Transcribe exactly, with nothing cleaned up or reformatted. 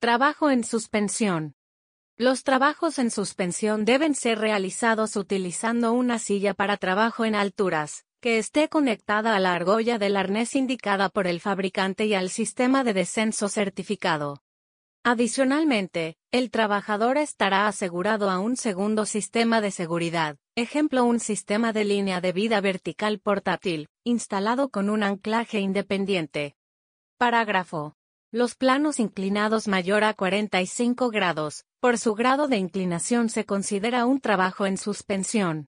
Trabajo en suspensión. Los trabajos en suspensión deben ser realizados utilizando una silla para trabajo en alturas, que esté conectada a la argolla del arnés indicada por el fabricante y al sistema de descenso certificado. Adicionalmente, el trabajador estará asegurado a un segundo sistema de seguridad, ejemplo un sistema de línea de vida vertical portátil, instalado con un anclaje independiente. Parágrafo. Los planos inclinados mayor a cuarenta y cinco grados, por su grado de inclinación se considera un trabajo en suspensión.